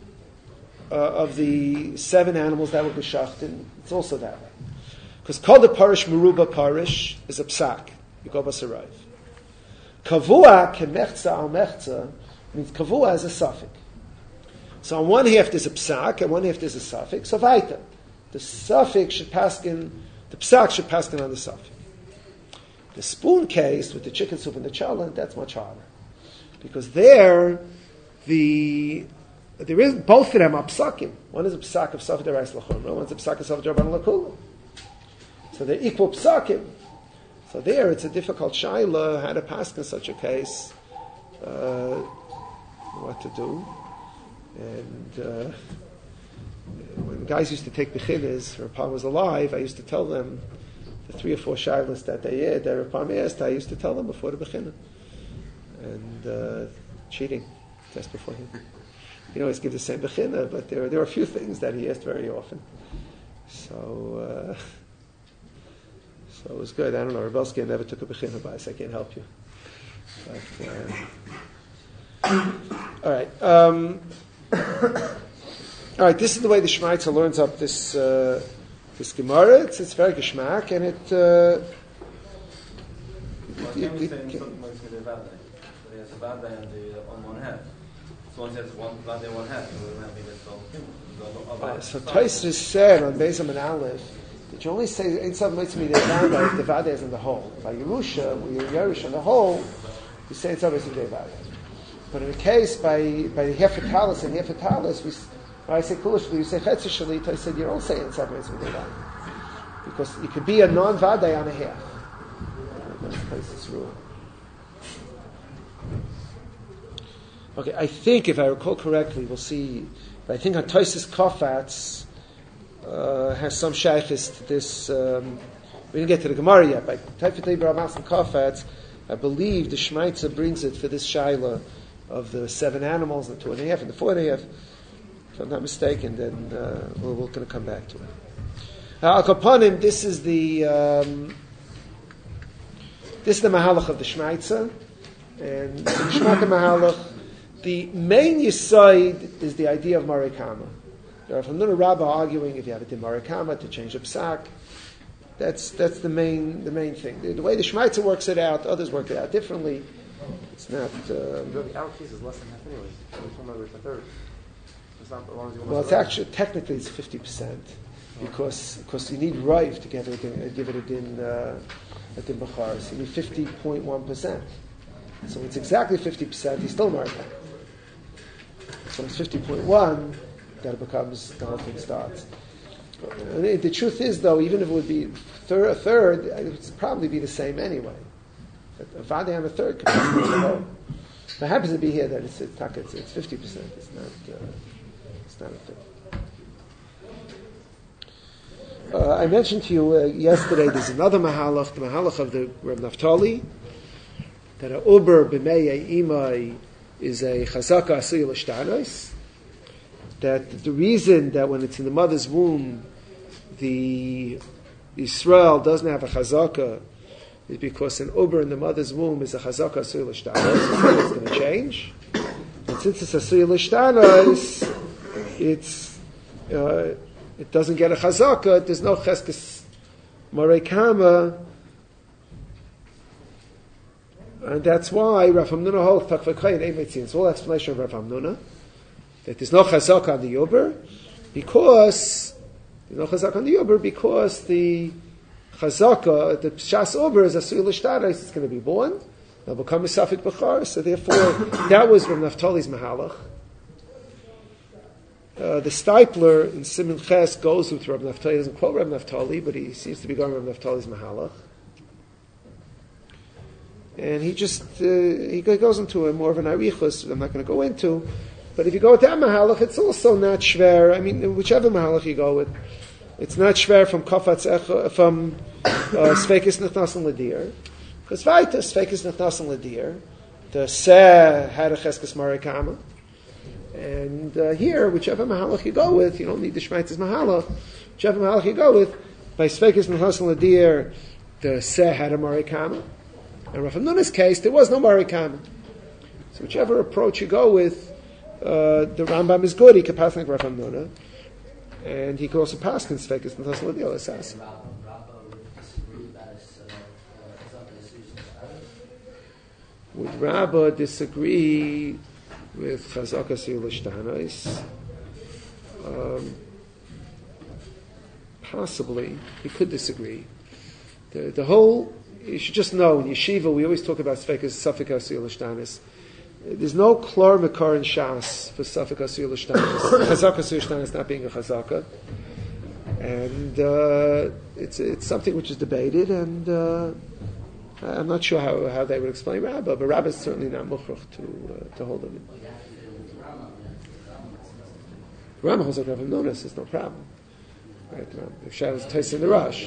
7 animals that were geshachtin, it's also that way. Because kol the parish meruba parish is a psak. You go basarayv. Kavua kemechza al mechza means kavua is a suffix. So on one half there's a psak, and one half there's a suffix. So vaita, the suffix should pass in, the psak should pass in on the suffix. The spoon case with the chicken soup and the challah, that's much harder, because there is both of them are psakim. One is a psak of Safed Arais Lachumra, one's a psak of Safed Rabban Lakula. So they're equal psakim. So there it's a difficult shaila how to pass in such a case, what to do. And when guys used to take bechinas, Rapam was alive, I used to tell them the 3 or 4 shailas that they had, that Rapam asked, I used to tell them before the bechina. And cheating, just before him. You always give the same bechina, but there are a few things that he asked very often. So it was good. I don't know, Rebelski never took a bechina by us, I can't help you. But, all right. All right, this is the way the Shmaitzer learns up this Gemara. It's very geschmack, and it there's a bad day on one half. So one says one bad day, one half. So Tosfos said on Beis and Aleph that you only say in some mitzvah if the vada is in the whole. By Yerusha, when you're Yerush on the whole, you say it's always in the vada. But in the case by the Hefetalis and Hefetalis, when I say Kulishli, you say Chetzer Shalit. I said you don't say in some mitzvah vada, because it could be a non-vada on a half. That's Tosfos' rule. Okay, I think if I recall correctly, we'll see. But I think on Tosfos Kafats has some shaykhis to this. We didn't get to the Gemara yet. By Taifet Baramas and Kafats, I believe the Shmaitzer brings it for this shaila of the 7 animals, and the 2.5 and the 4.5. If I'm not mistaken, then we're going to come back to it. Al Kapanim, this is the Mahalach of the Shmaitzer, and the Shmaitzer Mahalach. The main yisoid is the idea of marikama. There are from Nuna Rabbah arguing if you have it in marikama to change a psak. That's the main thing. The way the Shmaitzer works it out, others work it out differently. It's not. Our case is less than half anyway. It's a third. It's not as long as you want. Well, it's actually technically it's 50% because you need rive to give it a din bachar. So you need 50.1%. So it's exactly 50%. He's still marikama. So it's 50.1, that becomes, the whole thing starts. The truth is, though, even if it would be a third, it would probably be the same anyway. A vada on a third could be low. It happens to be here that it's 50%. It's not a third. I mentioned to you yesterday, there's another mahalach, the mahalach of the Reb Naftali, that a uber b'mei imai is a chazaka asuyah l'shtanos. That the reason that when it's in the mother's womb, the Israel doesn't have a chazaka is because an uber in the mother's womb is a chazaka asuyah l'shtanos. It's going to change. And since it's asuyah l'shtanos, it doesn't get a chazaka. There's no cheskes marekama. And that's why Rav Hamnuna holds Takvakayin Eimetzin. It's all explanation of Rav Hamnuna that there's no chazak on the Yuber because the chazaka, the Shas Uber is a Suyul Ishtarais, it's going to be born, it'll become a Safik Bechar, so therefore that was Rav Naftali's Mahalach. The Stipler in Siman Ches goes with Rav Naftali, he doesn't quote Rav Naftali, but he seems to be going Rav Naftali's Mahalach. And he just he goes into a more of an arichus. I'm not going to go into, but if you go with that mahalach, it's also not shver. I mean, whichever mahalach you go with, It's not shver from Sveikis Nechnasan Ladir. Because Vaita, Sveikis Nechnasan Ladir, the Seh had a Cheskes Marikama. And here, whichever Mahalach you go with, you don't need the Shmaitz's Mahalach, whichever Mahalach you go with, by Sveikis Nechnasan Ladir, the Seh had a Marikama. And Rav Hamnuna's case, there was no Marikama. So whichever approach you go with, the Rambam is good, he can pass like Rav Hamnuna. And he could also pass in Sveikis Nechnasan Ladir, L'Sas. Would Rabbah disagree with Chazakas Yulishtanos? Possibly. He could disagree. The whole, you should just know, in Yeshiva, we always talk about Svekas Safikas Yulishtanos. There's no Klor Mekar in Shas for Safikas Yulishtanos. Chazakas Yulishtanos not being a Chazaka. And it's something which is debated, and I'm not sure how they would explain Rabbah, but Rabbah is certainly not mukhrach to hold them in. Rambam holds like Rav Hamnuna, there's no problem. Right? If Shabbos tastes in the rush.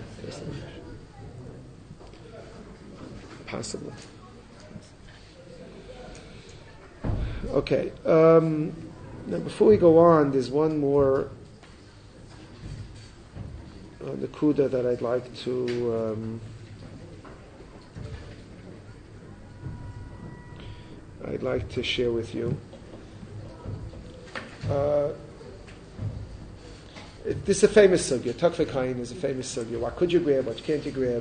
Possibly. Okay. Now, before we go on, there's one more Nakuda that I'd like to share with you. This is a famous sugya. Takvei Kayin is a famous sugya. What could you grab? What can't you grab?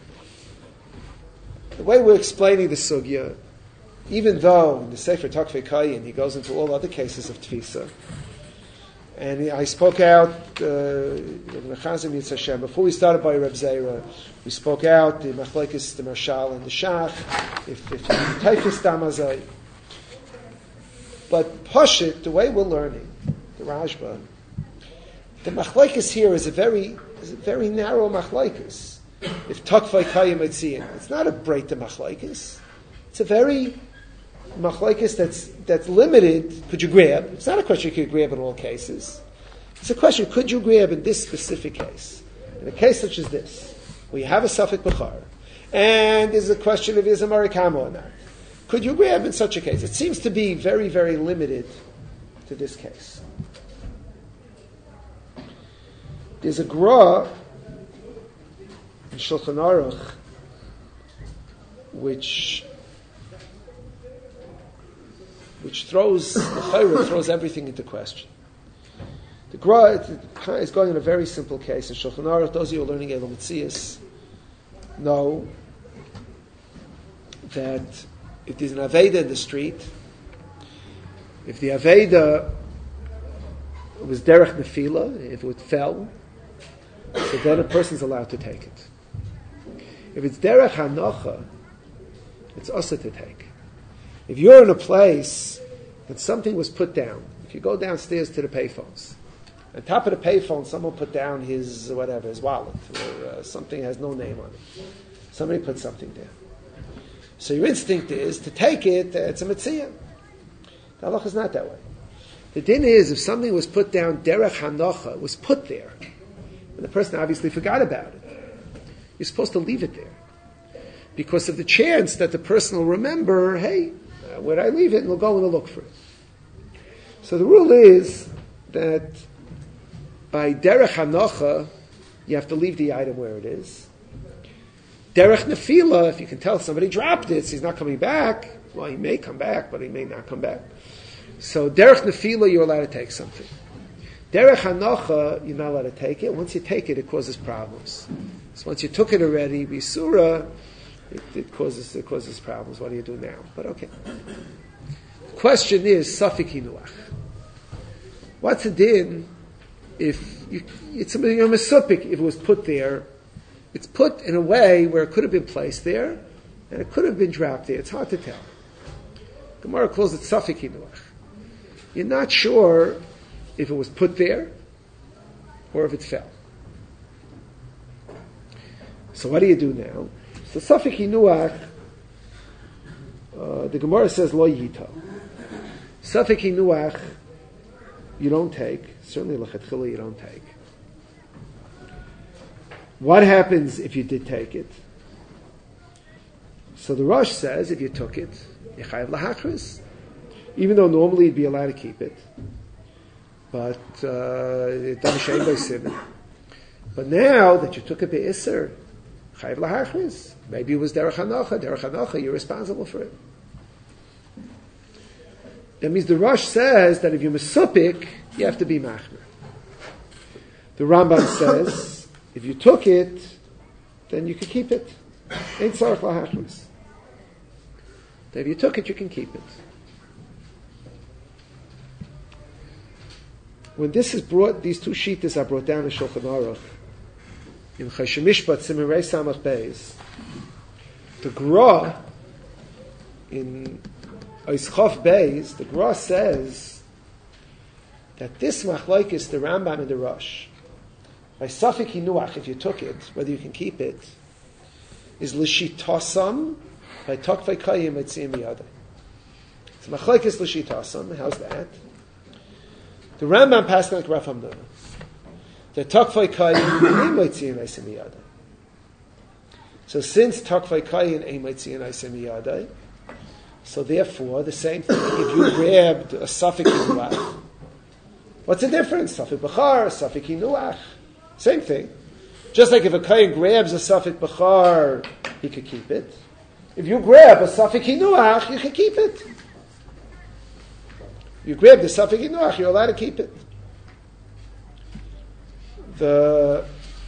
The way we're explaining the sugya, even though in the Sefer Takvei Kayin he goes into all other cases of tfisa, and I spoke out before we started by Reb Zera, we spoke out the Machlekes, the Marshal, and the Shach, if Taifis Damazai. But Pashit, the way we're learning, the Rashba, the Machlekes here is a very narrow Machlekes. If Takvei Kayim Etziyin, it's not a break to Machlekes. It's a very Machlekes that's limited. Could you grab? It's not a question you could grab in all cases. It's a question, could you grab in this specific case? In a case such as this, where you have a Safek Bechar, and there's a question of is a Marikama or not. Could you grab in such a case? It seems to be very, very limited to this case. There's a Gra in Shulchan Aruch which throws everything into question. The Gra is going in a very simple case in Shulchan Aruch. Those of you who are learning Elam Mitzias know that if there's an Aveda in the street, if the Aveda was Derech Nefila, if it fell, so then a person's allowed to take it. If it's Derech Hanocha, it's also to take. If you're in a place and something was put down, if you go downstairs to the payphones, on top of the payphone someone put down his wallet, or something has no name on it. Somebody put something there. So your instinct is to take it, it's a mitzvah. The halacha is not that way. The din is, if something was put down, derech hanocha, was put there, and the person obviously forgot about it, you're supposed to leave it there. Because of the chance that the person will remember, hey, where'd I leave it? And we'll go and we'll look for it. So the rule is that by derech hanocha, you have to leave the item where it is. Derech nefila, if you can tell somebody dropped it, so he's not coming back, well, he may come back, but he may not come back. So derech nefila, you're allowed to take something. Derech hanocha, you're not allowed to take it. Once you take it, it causes problems. So once you took it already, bisura, it causes problems. What do you do now? But okay. The question is, safik hinuach. What's the din if it's something you're mesupik if it was put there? It's put in a way where it could have been placed there, and it could have been dropped there. It's hard to tell. Gemara calls it safik hinuach. You're not sure if it was put there or if it fell. So what do you do now? So safik hinuach, the Gemara says lo yito. Safik hinuach, you don't take. Certainly lechatchila you don't take. What happens if you did take it? So the Rosh says, if you took it, you chayav lahachris. Even though normally you'd be allowed to keep it. But it doesn't shame by simon. But now that you took it be'isr, chayav lahachris. Maybe it was derech hanocha. Derech hanocha, you're responsible for it. That means the Rosh says that if you're mesupik, you have to be machmer. The Rambam says, if you took it, then you could keep it. Ain't tzarich lahachris. If you took it, you can keep it. When this is brought, these two shittas are brought down in Shulchan Aruch, in Choshen Mishpat, Siman Reis Samach Beis, the Gra, in Oischof Beis, the Gra says that this machlokes, the Rambam and the Rosh, by Safik Hinuach, if you took it, whether you can keep it, is L'shitasam, by Tokvei Kayim Etzim Yada. It's machlokes L'shitasam. How's that? The Rambam passed like Rav Hamnuna. The Tokvei Kayim Etzim Etzim Yada. So since Tokvei Kayim Etzim Etzim Yada, so therefore the same thing. If you grabbed a Safik Hinuach, what's the difference? Safik Bechar, Safik Hinuach, same thing. Just like if a Kayim grabs a Safik Bechar, he could keep it. If you grab a Safik Hinuach, you can keep it. You grab the Safik Hinuach, you're allowed to keep it. The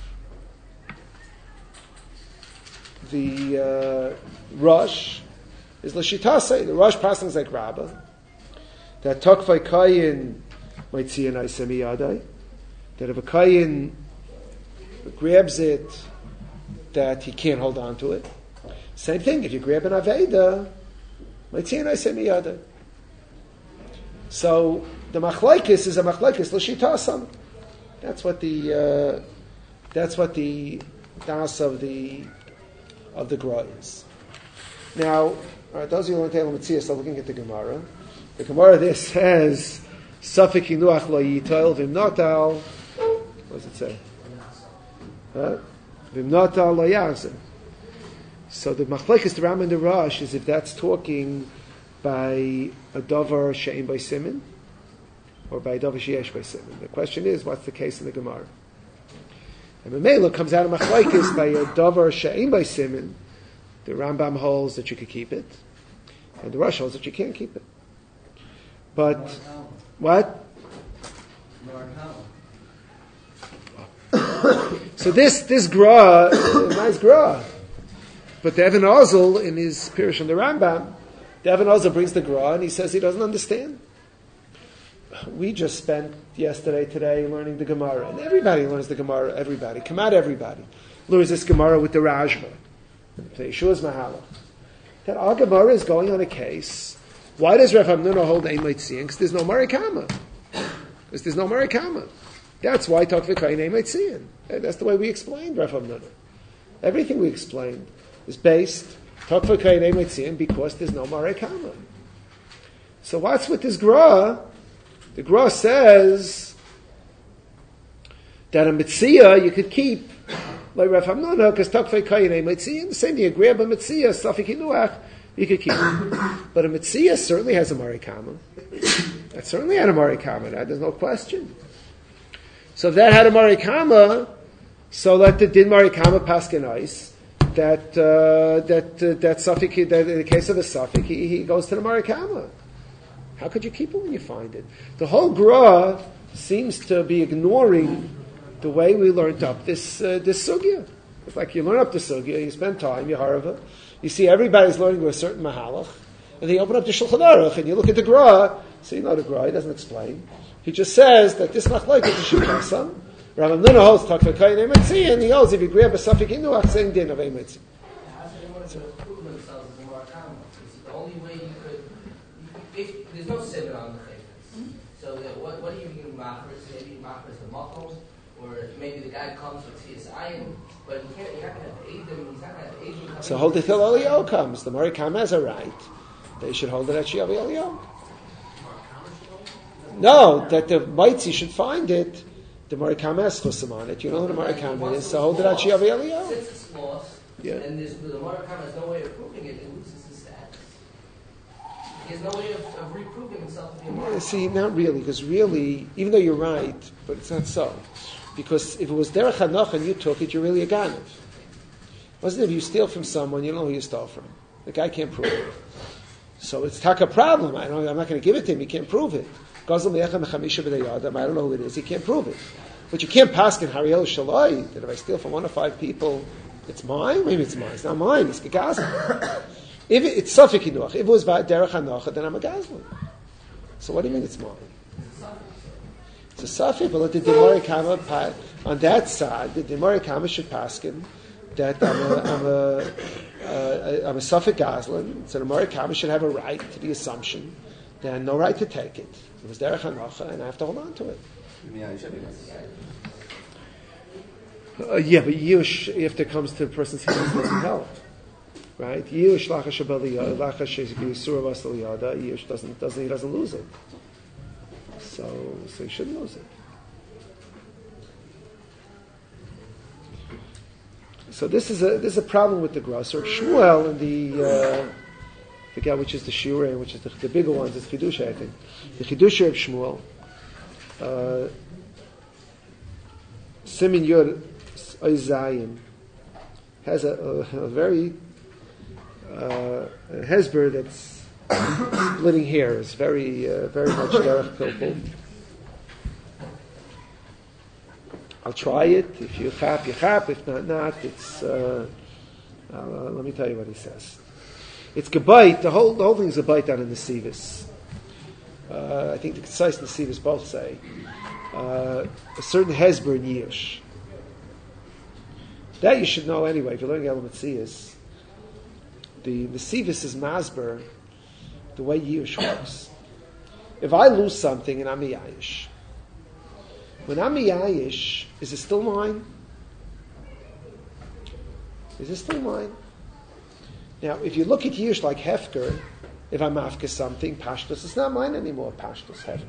Rosh is L'shitasei. The Rosh passing is like Rabbah. That Tokvei Kayin might see an Aisem Yadai. That if a Kayin grabs it, that he can't hold on to it. Same thing, if you grab an Aveda, might see an Aisem Yadai. So the machlokes is a machlokes l'shitasam. That's what the das of the Gra is. Now, those of you who want to take Metzias are looking at the Gemara. The Gemara there says, Safik Hinuach lo yitoil v'imnotal. What does it say? V'imnotal lo yazeh. So the machlokes, the Ram and the Rosh, is if that's talking by a davar she'ein by simin, or by a davar she'esh by simin. The question is, what's the case in the Gemara? And Memela comes out of machlokes by a davar she'ein by simin. The Rambam holds that you could keep it, and the Rosh holds that you can't keep it. But what? So this gra, a nice gra, but the Even Ozel in his Pirush on the Rambam, the Even Ozel brings the gra and he says he doesn't understand. We just spent today learning the Gemara, and everybody learns the Gemara. Everybody, come out, everybody learns this Gemara with the Rajma, the Yeshua's Mahalach. That our Gemara is going on a case. Why does Rav Hamnuna hold Ein Meitzian? Because there's no Marikama. That's why Tokvei Kayin Ein Meitzian. That's the way we explained Rav Hamnuna. Everything we explained is based Tokvei Kayin Ein Meitzian because there's no Marikama. So what's with this Gra? The Gra says that a Metzia you could keep like Rav Hamnuna because Tokvei Kayin Ein Meitzian. The same thing, you grab a Metzia, Safik Hinuach, you could keep it. But a Metzia certainly has a Marikama. That certainly had a Marikama. There's no question. So if that had a Marikama, so let the Din Marikama Paskenais, that Safik, that in the case of a Safik, he goes to the Marikama. How could you keep it when you find it? The whole Gra seems to be ignoring the way we learned up this sugya. It's like you learn up the sugya, you spend time, you harva, you see everybody's learning with a certain mahalach, and then you open up the Shulchan Aruch and you look at the Gra, so you know the Gra, he doesn't explain. He just says that this machlokes is a shikasam. Rav Hamnuna holds Tokvei Kayin Ein Meitzian, and he holds if you grab a Safik Hinuach, same din of Ein Meitzian. How do they want to prove themselves as a Murakama? It's the only way you could. If there's no seven on the papers, so what do you mean machris? Maybe machris the makom, or maybe the guy comes with CSI, but you're not going to aid them. He's not going to aid them. So hold it till Eliyahu comes. The Marikama has a right. They should hold it at Shiav Eliyahu. No, that the Maitzi should find it The Marikama has chusam on it. You know who the Marikama is, so hold it out Shiav Eliyahu. Since it's lost, Yeah. and the Marikama has no way of proving it, it loses its status. He has no way of reproving himself to be a Marikama. See, not really, because really, even though you're right, but it's not so. Because if it was derech hanocha and you took it, you're really a ganav. Wasn't it? If you steal from someone, you don't know who you stole from. The guy can't prove it. So it's taka problem. I'm not going to give it to him. He can't prove it. I don't know who it is. He can't prove it. But you can't pass in Hariel Shalai that if I steal from 1 or 5 people, it's mine. Maybe it's mine. It's not mine. It's Gazlan. If it's Safik Inuach, if it was derech hanocha, then I'm a Gazlan. So what do you mean it's mine? It's a Safik, but let the Demari Kama on that side. The Demari Kama should paskin that I'm a Safik Gazlan. So the Demari Kama should have a right to the assumption that I have no right to take it. It was derech hanocha, and I have to hold on to it. Yeah, but Yush, if it comes to a person's hands, doesn't help, right? Yush lachash abaliyah, lachash yisur vasaliyada. Yush doesn't lose it. So he shouldn't lose it. So this is a problem with the grosser. Shmuel and the forget which is the Shurei, which is the bigger ones. It's Chidusha, I think. The Chidusha of Shmuel. Simin Yud Oizayim has a very hesber that's splitting hairs, very much derech pilpul. I'll try it. If you chap, you chap. If not. It's. Let me tell you what he says. It's gebayit. The whole thing is a bite down in the Sivis. I think the concise and the Sivis both say a certain hesber in Yish. That you should know anyway. If you're learning Elam Metzias, the Sivis is masber the way Yish works. If I lose something and I'm a Yayish, when I'm a Yayish, is it still mine? Is it still mine? Now, if you look at Yish like Hefker, if I'm after something, Pashtus, it's not mine anymore, Pashtus, Hefker.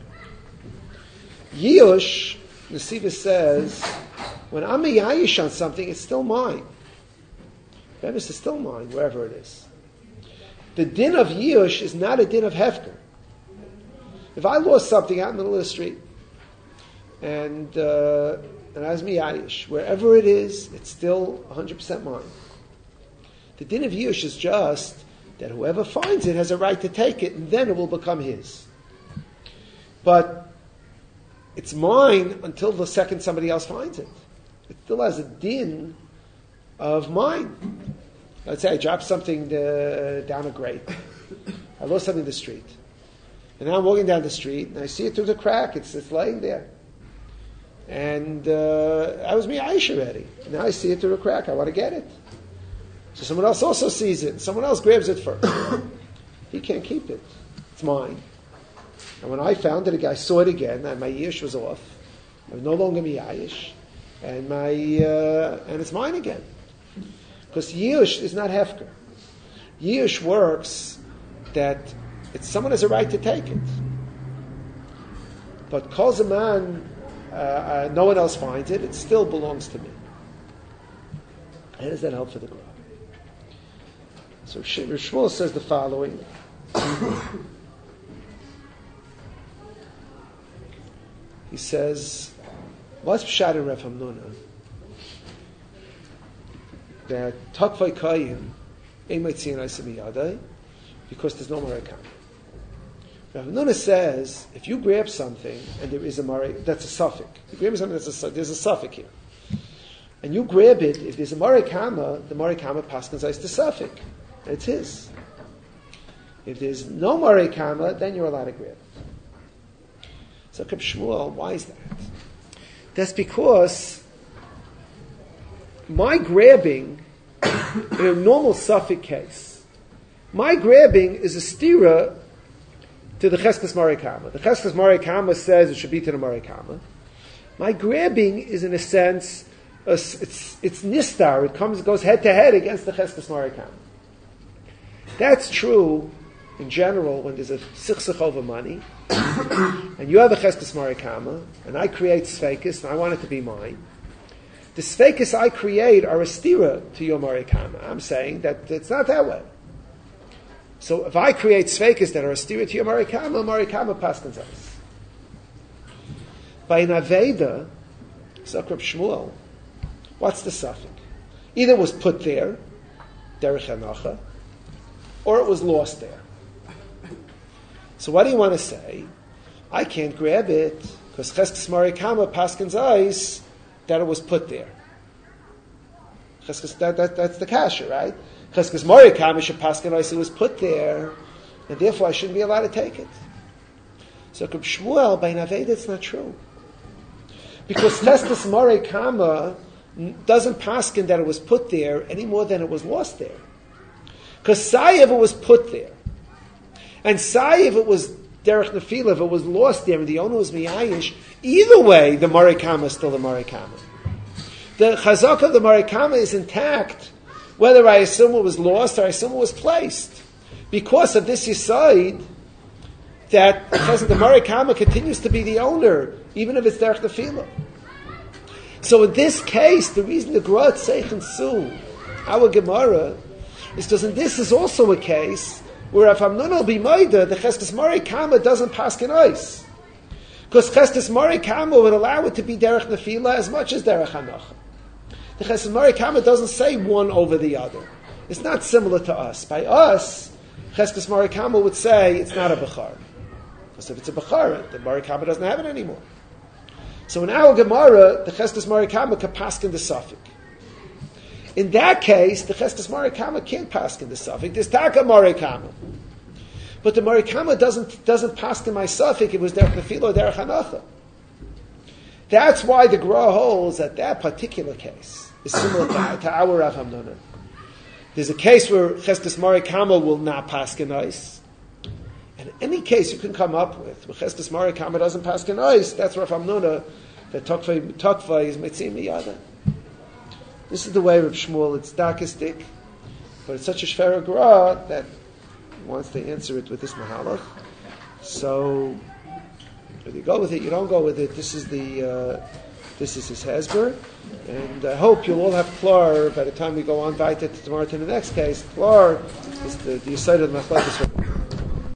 Yish, the Siva says, when I'm a Yayish on something, it's still mine. Bemis is still mine, wherever it is. The din of Yish is not a din of Hefker. If I lost something out in the middle of the street, and as me Yayish, wherever it is, it's still 100% mine. The din of Yish is just that whoever finds it has a right to take it, and then it will become his. But it's mine until the second somebody else finds it. It still has a din of mine. Let's say I dropped something down a grate. I lost something in the street. And now I'm walking down the street, and I see it through the crack. It's laying there. And I was me Aish already. Now I see it through the crack. I want to get it. So someone else also sees it. Someone else grabs it first. He can't keep it. It's mine. And when I found it, a guy saw it again, and my yish was off. I was no longer mi Aish. And it's mine again. Because yish is not hefker. Yish works that someone has a right to take it. But kol zaman, no one else finds it, it still belongs to me. How does that help for the group? So Shmuel says the following. He says, what's Pshat in Rav Hamnuna? That Takvay Kayim Ein Meitzion Eisem Yadai, because there's no Marei Kama. Rav Hamnuna says, if you grab something and there is a Marei, that's a suffix. You grab something there's a suffix here. And you grab it, if there's a Marei Kama, the Marei Kama paskins the suffix. And it's his. If there's no Marei Kama, then you're allowed to grab it. So Kab Shmuel, why is that? That's because my grabbing, in a normal suffix case, my grabbing is a stira to the Cheskes Marei Kama. The Cheskes Marei Kama says it should be to the Marei Kama. My grabbing is, in a sense, it's nistar. It goes head to head against the Cheskes Marei Kama. That's true in general, when there's a sichsach over money, and you have a cheskes marikama, and I create sfeikis, and I want it to be mine, the sfeikis I create are a stira to your marikama. I'm saying that it's not that way. So if I create sfeikis that are a stira to your marikama paskins us. By an aveda, Sakrab Shmuel, what's the suffix? Either it was put there, derech hanacha, or it was lost there. So what do you want to say? I can't grab it because cheskes marikama paskins eyes that it was put there. That's the kasha, right? Cheskes marikama should paskin eyes it was put there, and therefore I shouldn't be allowed to take it. So Reb Shmuel by Naveda it's not true because cheskes marikama doesn't paskin that it was put there any more than it was lost there. Because sayiv it was put there. And sayiv it was derech nefila, if it was lost there and the owner was miyayish, either way the marikama is still the marikama. The chazak of the marikama is intact, whether I assume it was lost or I assume it was placed. Because of this yisayid, that the marikama continues to be the owner, even if it's derech nefila. So in this case, the reason the Grot Seichen Su, our Gemara, is because this is also a case where if Amnun be Maida, the Cheskes Marikama doesn't paskin ice. Because Cheskes Marikama would allow it to be Derech Nefila as much as Derech Hanacha. The Cheskes Marikama doesn't say one over the other. It's not similar to us. By us, Cheskes Marikama would say it's not a Bechar. Because if it's a Bechar, the Marikama doesn't have it anymore. So in our Gemara, the Cheskes Marikama can paskin the suffix. In that case, the Cheskes Marikama can't paskin the suffix. There's Taka Marikama. But the Marikama doesn't paskin my suffix, it was Derech Nefila or Derech Hanacha. That's why the Gra holds that particular case is similar to our Rav Hamnuna. There's a case where Cheskes Marikama will not paskin ice. And any case you can come up with where Cheskes Marikama doesn't paskin ice, that's Rav Hamnuna, that Tokva is Mitzim Miyada. This is the way of Shmuel, it's darkistic, but it's such a shvera gra that he wants to answer it with this mahalach. So, if you go with it, you don't go with it. This is his hesber, and I hope you'll all have klar by the time we go on weiter tomorrow to the next case. Klar is the side of the machlokes.